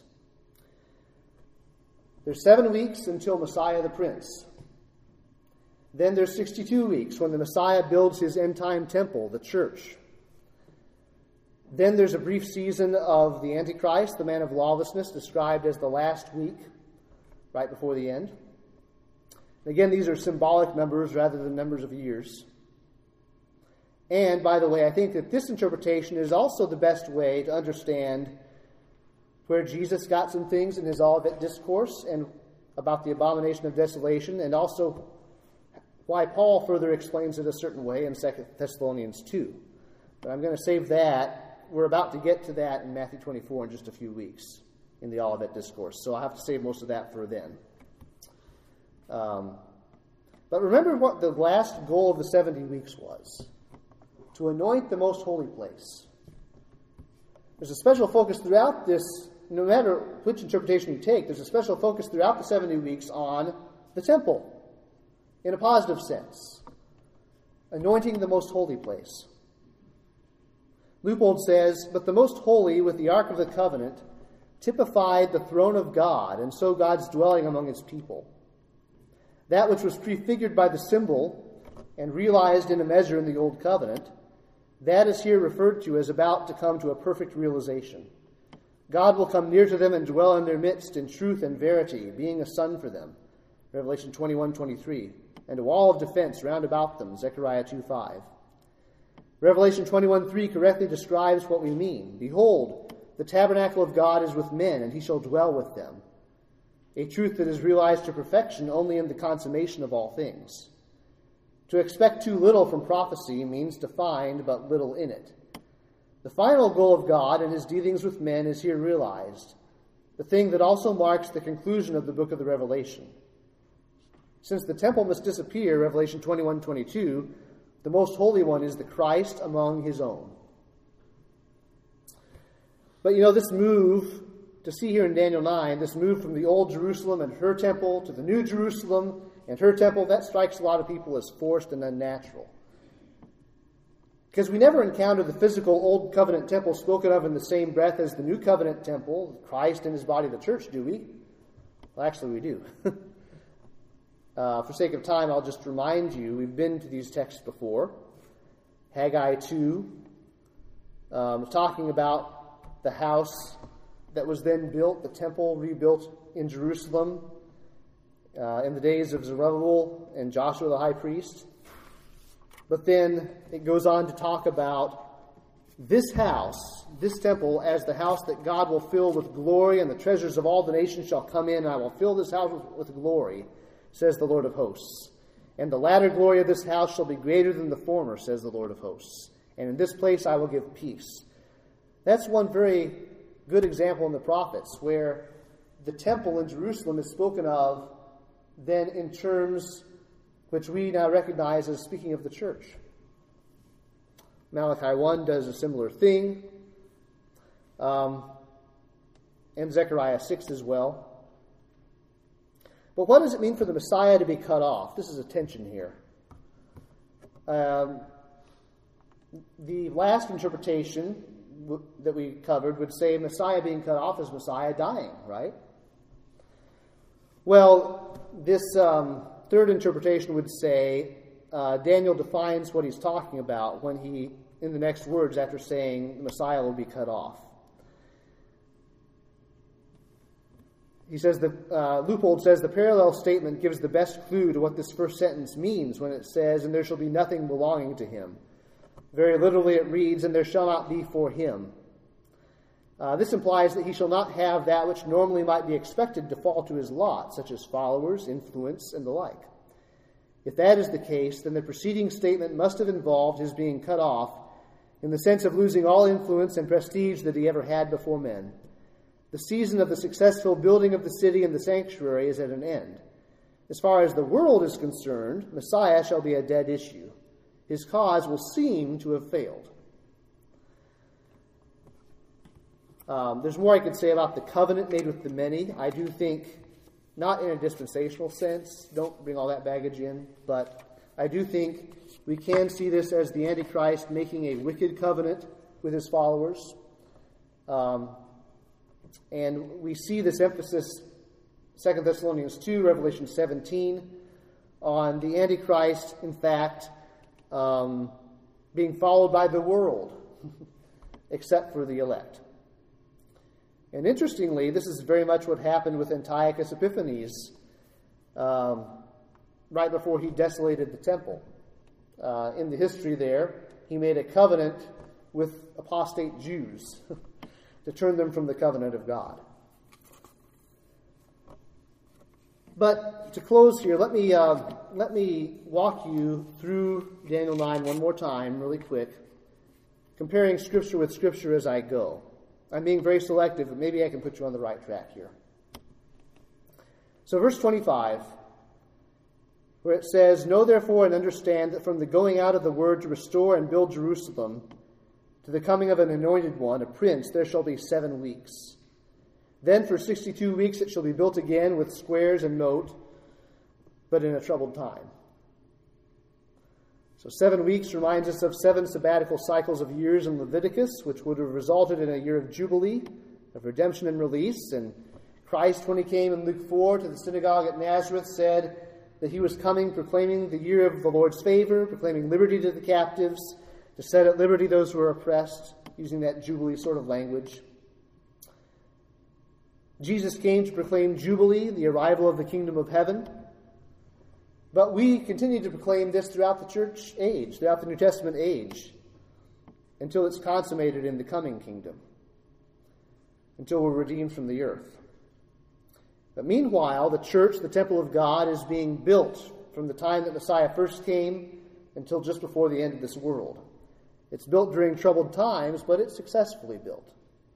There's 7 weeks until Messiah the Prince. Then there's 62 weeks when the Messiah builds his end-time temple, the church. Then there's a brief season of the Antichrist, the man of lawlessness, described as the last week, right before the end. Again, these are symbolic numbers rather than numbers of years. And, by the way, I think that this interpretation is also the best way to understand where Jesus got some things in his Olivet Discourse and about the abomination of desolation, and also why Paul further explains it a certain way in 2 Thessalonians 2. But I'm going to save that. We're about to get to that in Matthew 24 in just a few weeks in the Olivet Discourse, so I'll have to save most of that for then. But remember what the last goal of the 70 weeks was: to anoint the most holy place. There's a special focus throughout this, no matter which interpretation you take, there's a special focus throughout the 70 weeks on the temple, in a positive sense. Anointing the most holy place. Leupold says, "But the most holy, with the Ark of the Covenant, typified the throne of God, and so God's dwelling among his people. That which was prefigured by the symbol and realized in a measure in the Old Covenant, that is here referred to as about to come to a perfect realization. God will come near to them and dwell in their midst in truth and verity, being a son for them." Revelation 21:23. "And a wall of defense round about them." Zechariah 2:5. Revelation 21:3 correctly describes what we mean. "Behold, the tabernacle of God is with men, and he shall dwell with them." A truth that is realized to perfection only in the consummation of all things. To expect too little from prophecy means to find but little in it. The final goal of God in his dealings with men is here realized, the thing that also marks the conclusion of the book of the Revelation. Since the temple must disappear, Revelation 21:22, the most holy one is the Christ among his own. But this move to see here in Daniel 9, this move from the old Jerusalem and her temple to the new Jerusalem and her temple, that strikes a lot of people as forced and unnatural. Because we never encounter the physical Old Covenant temple spoken of in the same breath as the New Covenant temple, Christ and his body, the church, do we? Well, actually, we do. For sake of time, I'll just remind you, we've been to these texts before. Haggai 2, talking about the house that was then built, the temple rebuilt in Jerusalem in the days of Zerubbabel and Joshua the high priest. But then it goes on to talk about this house, this temple, as the house that God will fill with glory, and the treasures of all the nations shall come in, and I will fill this house with glory, says the Lord of hosts. And the latter glory of this house shall be greater than the former, says the Lord of hosts. And in this place I will give peace. That's one very good example in the prophets, where the temple in Jerusalem is spoken of then in terms which we now recognize as speaking of the church. Malachi 1 does a similar thing, and Zechariah 6 as well. But what does it mean for the Messiah to be cut off? This is a tension here. The last interpretation that we covered would say Messiah being cut off is Messiah dying, right? Well, this third interpretation would say Daniel defines what he's talking about when he, in the next words after saying the Messiah will be cut off. He says, Leupold says, the parallel statement gives the best clue to what this first sentence means when it says, and there shall be nothing belonging to him. Very literally it reads, and there shall not be for him. This implies that he shall not have that which normally might be expected to fall to his lot, such as followers, influence, and the like. If that is the case, then the preceding statement must have involved his being cut off in the sense of losing all influence and prestige that he ever had before men. The season of the successful building of the city and the sanctuary is at an end. As far as the world is concerned, Messiah shall be a dead issue. His cause will seem to have failed. There's more I could say about the covenant made with the many. I do think, not in a dispensational sense, don't bring all that baggage in, but I do think we can see this as the Antichrist making a wicked covenant with his followers. And we see this emphasis, 2 Thessalonians 2, Revelation 17, on the Antichrist, in fact, being followed by the world, except for the elect. And interestingly, this is very much what happened with Antiochus Epiphanes right before he desolated the temple. In the history there, he made a covenant with apostate Jews to turn them from the covenant of God. But to close here, let me walk you through Daniel 9 one more time, really quick, comparing Scripture with Scripture as I go. I'm being very selective, but maybe I can put you on the right track here. So verse 25, where it says, Know therefore and understand that from the going out of the word to restore and build Jerusalem to the coming of an anointed one, a prince, there shall be 7 weeks. Then for 62 weeks it shall be built again with squares and moat, but in a troubled time. So 7 weeks reminds us of 7 sabbatical cycles of years in Leviticus, which would have resulted in a year of Jubilee, of redemption and release. And Christ, when he came in Luke 4 to the synagogue at Nazareth, said that he was coming proclaiming the year of the Lord's favor, proclaiming liberty to the captives, to set at liberty those who are oppressed, using that Jubilee sort of language. Jesus came to proclaim Jubilee, the arrival of the kingdom of heaven. But we continue to proclaim this throughout the church age, throughout the New Testament age, until it's consummated in the coming kingdom, until we're redeemed from the earth. But meanwhile, the church, the temple of God, is being built from the time that Messiah first came until just before the end of this world. It's built during troubled times, but it's successfully built.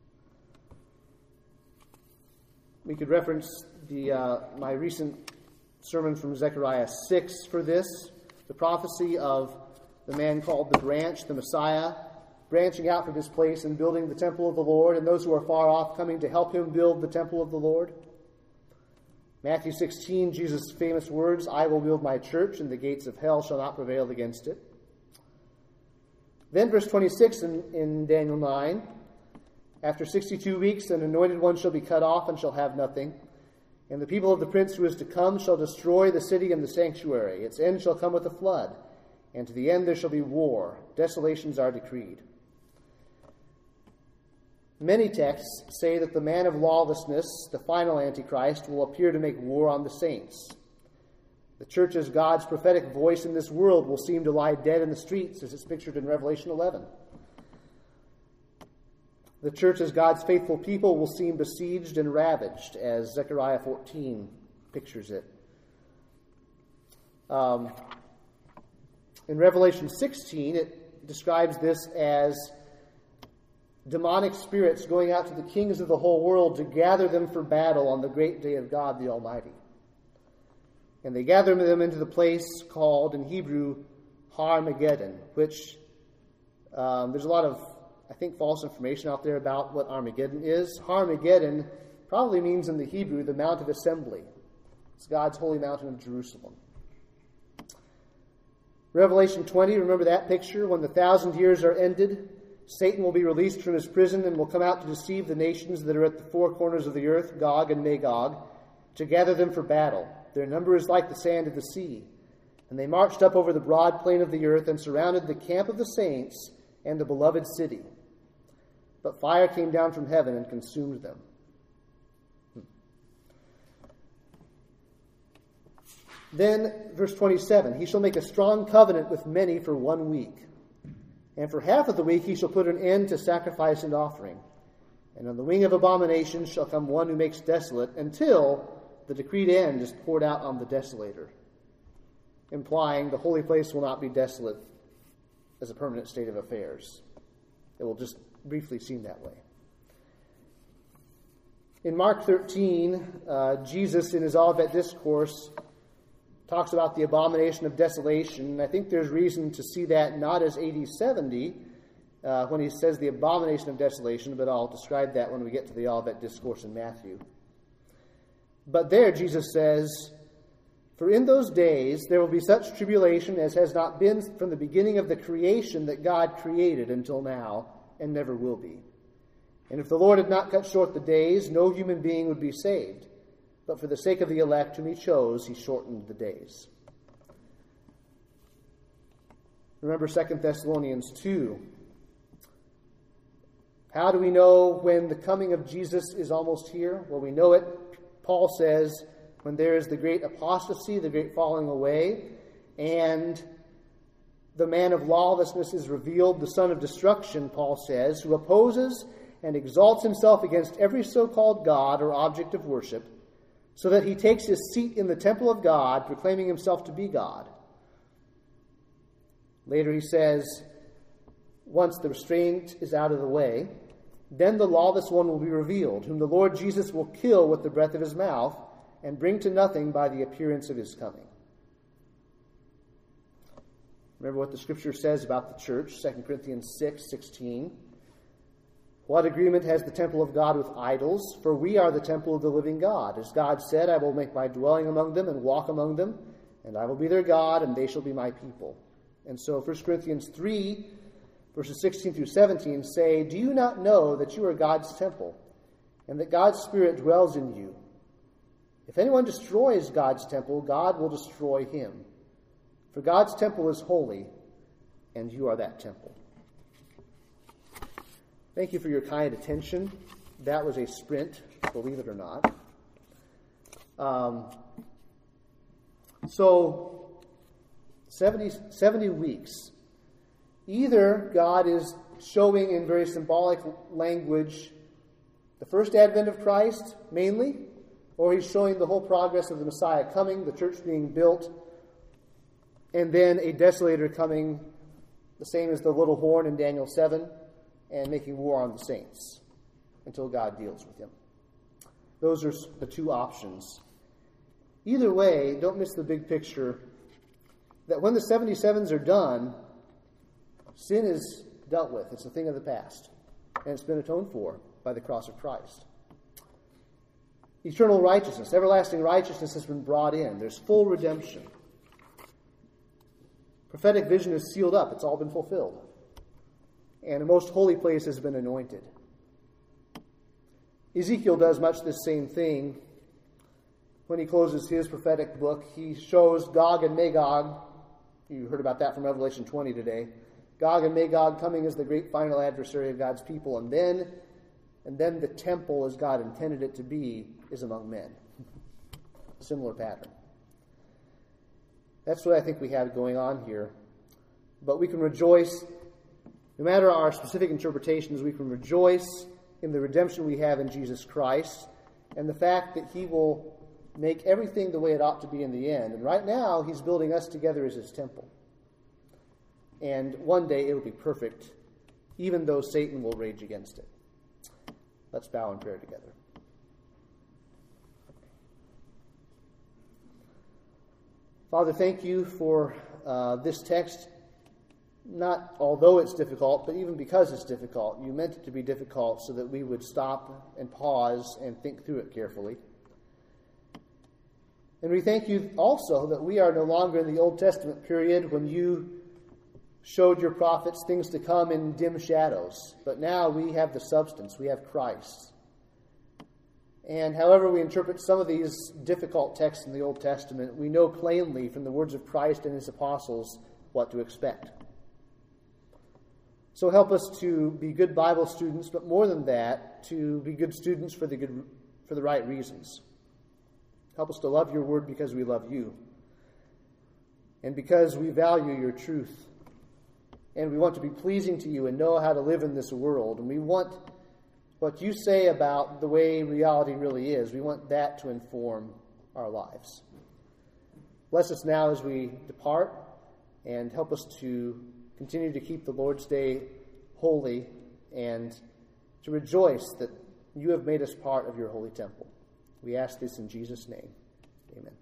We could reference my recent sermon from Zechariah 6 for this, the prophecy of the man called the branch, the Messiah, branching out from his place and building the temple of the Lord, and those who are far off coming to help him build the temple of the Lord. Matthew 16, Jesus' famous words, I will build my church, and the gates of hell shall not prevail against it. Then verse 26 in Daniel 9, after 62 weeks, an anointed one shall be cut off and shall have nothing. And the people of the prince who is to come shall destroy the city and the sanctuary. Its end shall come with a flood, and to the end there shall be war. Desolations are decreed. Many texts say that the man of lawlessness, the final Antichrist, will appear to make war on the saints. The church as God's prophetic voice in this world will seem to lie dead in the streets, as it's pictured in Revelation 11. The church as God's faithful people will seem besieged and ravaged, as Zechariah 14 pictures it. In Revelation 16, it describes this as demonic spirits going out to the kings of the whole world to gather them for battle on the great day of God the Almighty. And they gather them into the place called, in Hebrew, Har-Mageddon, which there's a lot of, I think, false information out there about what Armageddon is. Har-Mageddon probably means in the Hebrew the Mount of Assembly. It's God's holy mountain of Jerusalem. Revelation 20, remember that picture? When the 1,000 years are ended, Satan will be released from his prison and will come out to deceive the nations that are at the four corners of the earth, Gog and Magog, to gather them for battle. Their number is like the sand of the sea. And they marched up over the broad plain of the earth and surrounded the camp of the saints and the beloved city. But fire came down from heaven and consumed them. Then, verse 27, he shall make a strong covenant with many for 1 week. And for half of the week he shall put an end to sacrifice and offering. And on the wing of abomination shall come one who makes desolate, until the decreed end is poured out on the desolator. Implying the holy place will not be desolate as a permanent state of affairs. It will just briefly seem that way. In Mark 13, Jesus, in his Olivet Discourse, talks about the abomination of desolation. And I think there's reason to see that not as AD 70, when he says the abomination of desolation, but I'll describe that when we get to the Olivet Discourse in Matthew. But there Jesus says, "For in those days there will be such tribulation as has not been from the beginning of the creation that God created until now, and never will be. And if the Lord had not cut short the days, no human being would be saved. But for the sake of the elect whom he chose, he shortened the days." Remember 2 Thessalonians 2. How do we know when the coming of Jesus is almost here? Well, we know it, Paul says, when there is the great apostasy, the great falling away, and the man of lawlessness is revealed, the son of destruction, Paul says, who opposes and exalts himself against every so-called God or object of worship, so that he takes his seat in the temple of God, proclaiming himself to be God. Later he says, once the restraint is out of the way, then the lawless one will be revealed, whom the Lord Jesus will kill with the breath of his mouth and bring to nothing by the appearance of his coming. Remember what the Scripture says about the church, 2 Corinthians 6:16. "What agreement has the temple of God with idols? For we are the temple of the living God. As God said, I will make my dwelling among them and walk among them, and I will be their God, and they shall be my people." And so 1 Corinthians 3, verses 16 through 17 say, "Do you not know that you are God's temple, and that God's Spirit dwells in you? If anyone destroys God's temple, God will destroy him. For God's temple is holy, and you are that temple." Thank you for your kind attention. That was a sprint, believe it or not. So, 70 weeks. Either God is showing in very symbolic language the first advent of Christ, mainly, or he's showing the whole progress of the Messiah coming, the church being built, and then a desolator coming, the same as the little horn in Daniel 7, and making war on the saints until God deals with him. Those are the two options. Either way, don't miss the big picture that when the 77s are done, sin is dealt with. It's a thing of the past, and it's been atoned for by the cross of Christ. Eternal righteousness, everlasting righteousness has been brought in. There's full redemption. Prophetic vision is sealed up. It's all been fulfilled. And a most holy place has been anointed. Ezekiel does much the same thing. When he closes his prophetic book, he shows Gog and Magog. You heard about that from Revelation 20 today. Gog and Magog coming as the great final adversary of God's people. And then the temple, as God intended it to be, is among men. Similar pattern. That's what I think we have going on here. But we can rejoice, no matter our specific interpretations, we can rejoice in the redemption we have in Jesus Christ and the fact that he will make everything the way it ought to be in the end. And right now, he's building us together as his temple. And one day it will be perfect, even though Satan will rage against it. Let's bow in prayer together. Father, thank you for this text. Not although it's difficult, but even because it's difficult. You meant it to be difficult so that we would stop and pause and think through it carefully. And we thank you also that we are no longer in the Old Testament period when you showed your prophets things to come in dim shadows. But now we have the substance. We have Christ. And however we interpret some of these difficult texts in the Old Testament, we know plainly from the words of Christ and his apostles what to expect. So help us to be good Bible students, but more than that, to be good students for the right reasons. Help us to love your word because we love you. and because we value your truth. And we want to be pleasing to you and know how to live in this world. And we want what you say about the way reality really is. We want that to inform our lives. Bless us now as we depart, and help us to continue to keep the Lord's Day holy and to rejoice that you have made us part of your holy temple. We ask this in Jesus' name. Amen.